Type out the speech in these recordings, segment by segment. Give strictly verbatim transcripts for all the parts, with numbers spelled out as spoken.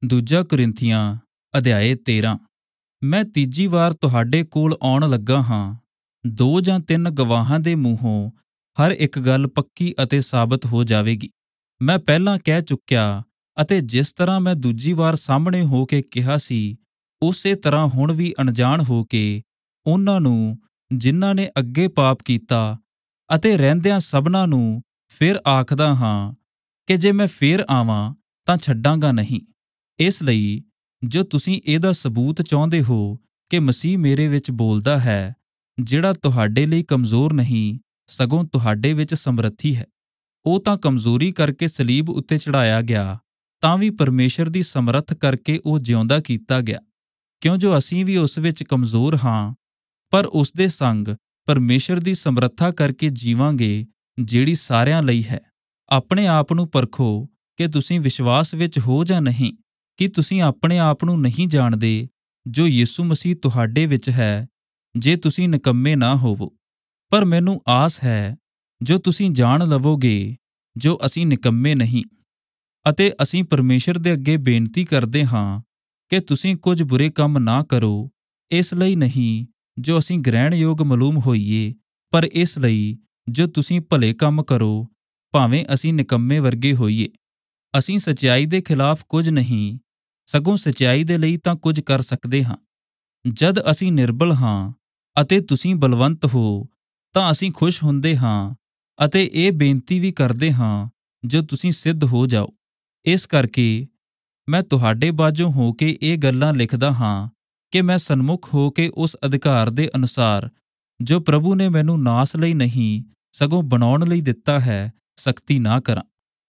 ਦੂਜਾ ਕੁਰਿੰਥੀਆਂ ਅਧਿਆਇ ਤੇਰਾਂ। ਮੈਂ ਤੀਜੀ ਵਾਰ ਤੁਹਾਡੇ ਕੋਲ ਆਉਣ ਲੱਗਾ ਹਾਂ। ਦੋ ਜਾਂ ਤਿੰਨ ਗਵਾਹਾਂ ਦੇ ਮੂੰਹੋਂ ਹਰ ਇੱਕ ਗੱਲ ਪੱਕੀ ਅਤੇ ਸਾਬਤ ਹੋ ਜਾਵੇਗੀ। ਮੈਂ ਪਹਿਲਾਂ ਕਹਿ ਚੁੱਕਿਆ ਅਤੇ ਜਿਸ ਤਰ੍ਹਾਂ ਮੈਂ ਦੂਜੀ ਵਾਰ ਸਾਹਮਣੇ ਹੋ ਕੇ ਕਿਹਾ ਸੀ, ਉਸੇ ਤਰ੍ਹਾਂ ਹੁਣ ਵੀ ਅਣਜਾਣ ਹੋ ਕੇ ਉਹਨਾਂ ਨੂੰ ਜਿਨ੍ਹਾਂ ਨੇ ਅੱਗੇ ਪਾਪ ਕੀਤਾ ਅਤੇ ਰਹਿੰਦਿਆਂ ਸਭਨਾਂ ਨੂੰ ਫਿਰ ਆਖਦਾ ਹਾਂ ਕਿ ਜੇ ਮੈਂ ਫਿਰ ਆਵਾਂ ਤਾਂ ਛੱਡਾਂਗਾ ਨਹੀਂ। ਇਸ ਲਈ ਜੋ ਤੁਸੀਂ ਇਹਦਾ ਸਬੂਤ ਚਾਹੁੰਦੇ ਹੋ ਕਿ ਮਸੀਹ ਮੇਰੇ ਵਿੱਚ ਬੋਲਦਾ ਹੈ, ਜਿਹੜਾ ਤੁਹਾਡੇ ਲਈ ਕਮਜ਼ੋਰ ਨਹੀਂ ਸਗੋਂ ਤੁਹਾਡੇ ਵਿੱਚ ਸਮਰੱਥੀ ਹੈ। ਉਹ ਤਾਂ ਕਮਜ਼ੋਰੀ ਕਰਕੇ ਸਲੀਬ ਉੱਤੇ ਚੜ੍ਹਾਇਆ ਗਿਆ, ਤਾਂ ਵੀ ਪਰਮੇਸ਼ਰ ਦੀ ਸਮਰੱਥ ਕਰਕੇ ਉਹ ਜਿਉਂਦਾ ਕੀਤਾ ਗਿਆ। ਕਿਉਂ ਜੋ ਅਸੀਂ ਵੀ ਉਸ ਵਿੱਚ ਕਮਜ਼ੋਰ ਹਾਂ, ਪਰ ਉਸ ਦੇ ਸੰਗ ਪਰਮੇਸ਼ਰ ਦੀ ਸਮਰੱਥਾ ਕਰਕੇ ਜੀਵਾਂਗੇ, ਜਿਹੜੀ ਸਾਰਿਆਂ ਲਈ ਹੈ। ਆਪਣੇ ਆਪ ਨੂੰ ਪਰਖੋ ਕਿ ਤੁਸੀਂ ਵਿਸ਼ਵਾਸ ਵਿੱਚ ਹੋ ਜਾਂ ਨਹੀਂ। ਕਿ ਤੁਸੀਂ ਆਪਣੇ ਆਪ ਨੂੰ ਨਹੀਂ ਜਾਣਦੇ ਜੋ ਯਿਸੂ ਮਸੀਹ ਤੁਹਾਡੇ ਵਿੱਚ ਹੈ, ਜੇ ਤੁਸੀਂ ਨਿਕੰਮੇ ਨਾ ਹੋਵੋ। ਪਰ ਮੈਨੂੰ ਆਸ ਹੈ ਜੋ ਤੁਸੀਂ ਜਾਣ ਲਵੋਗੇ ਜੋ ਅਸੀਂ ਨਿਕੰਮੇ ਨਹੀਂ। ਅਤੇ ਅਸੀਂ ਪਰਮੇਸ਼ਰ ਦੇ ਅੱਗੇ ਬੇਨਤੀ ਕਰਦੇ ਹਾਂ ਕਿ ਤੁਸੀਂ ਕੁਝ ਬੁਰੇ ਕੰਮ ਨਾ ਕਰੋ, ਇਸ ਲਈ ਨਹੀਂ ਜੋ ਅਸੀਂ ਗ੍ਰਹਿਣਯੋਗ ਮਾਲੂਮ ਹੋਈਏ, ਪਰ ਇਸ ਲਈ ਜੋ ਤੁਸੀਂ ਭਲੇ ਕੰਮ ਕਰੋ, ਭਾਵੇਂ ਅਸੀਂ ਨਿਕੰਮੇ ਵਰਗੇ ਹੋਈਏ। ਅਸੀਂ ਸਚਾਈ ਦੇ ਖਿਲਾਫ ਕੁਝ ਨਹੀਂ, ਸਗੋਂ ਸਚਾਈ ਦੇ ਲਈ ਤਾਂ ਕੁਝ ਕਰ ਸਕਦੇ ਹਾਂ। ਜਦ ਅਸੀਂ ਨਿਰਬਲ ਹਾਂ ਅਤੇ ਤੁਸੀਂ ਬਲਵੰਤ ਹੋ, ਤਾਂ ਅਸੀਂ ਖੁਸ਼ ਹੁੰਦੇ ਹਾਂ ਅਤੇ ਇਹ ਬੇਨਤੀ ਵੀ ਕਰਦੇ ਹਾਂ ਜੋ ਤੁਸੀਂ ਸਿੱਧ ਹੋ ਜਾਓ। ਇਸ ਕਰਕੇ ਮੈਂ ਤੁਹਾਡੇ ਬਾਝੋਂ ਹੋ ਕੇ ਇਹ ਗੱਲਾਂ ਲਿਖਦਾ ਹਾਂ ਕਿ ਮੈਂ ਸਨਮੁਖ ਹੋ ਕੇ ਉਸ ਅਧਿਕਾਰ ਦੇ ਅਨੁਸਾਰ ਜੋ ਪ੍ਰਭੂ ਨੇ ਮੈਨੂੰ ਨਾਸ ਲਈ ਨਹੀਂ ਸਗੋਂ ਬਣਾਉਣ ਲਈ ਦਿੱਤਾ ਹੈ, ਸਖਤੀ ਨਾ ਕਰਾਂ।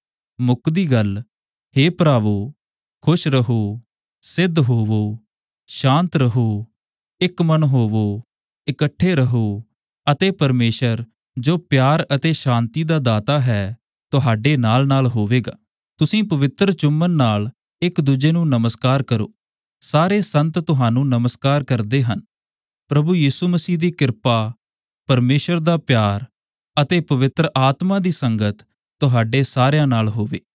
ਮੁੱਕਦੀ ਗੱਲ, ਹੇ ਭਰਾਵੋ, ਖੁਸ਼ ਰਹੋ, ਸਿੱਧ ਹੋਵੋ, ਸ਼ਾਂਤ ਰਹੋ, ਇੱਕ ਮਨ ਹੋਵੋ, ਇਕੱਠੇ ਰਹੋ ਅਤੇ ਪਰਮੇਸ਼ਰ ਜੋ ਪਿਆਰ ਅਤੇ ਸ਼ਾਂਤੀ ਦਾ ਦਾਤਾ ਹੈ, ਤੁਹਾਡੇ ਨਾਲ ਨਾਲ ਹੋਵੇਗਾ। ਤੁਸੀਂ ਪਵਿੱਤਰ ਚੁੰਮਨ ਨਾਲ ਇੱਕ ਦੂਜੇ ਨੂੰ ਨਮਸਕਾਰ ਕਰੋ। ਸਾਰੇ ਸੰਤ ਤੁਹਾਨੂੰ ਨਮਸਕਾਰ ਕਰਦੇ ਹਨ। ਪ੍ਰਭੂ ਯਿਸੂ ਮਸੀਹ ਦੀ ਕਿਰਪਾ, ਪਰਮੇਸ਼ਰ ਦਾ ਪਿਆਰ ਅਤੇ ਪਵਿੱਤਰ ਆਤਮਾ ਦੀ ਸੰਗਤ ਤੁਹਾਡੇ ਸਾਰਿਆਂ ਨਾਲ ਹੋਵੇ।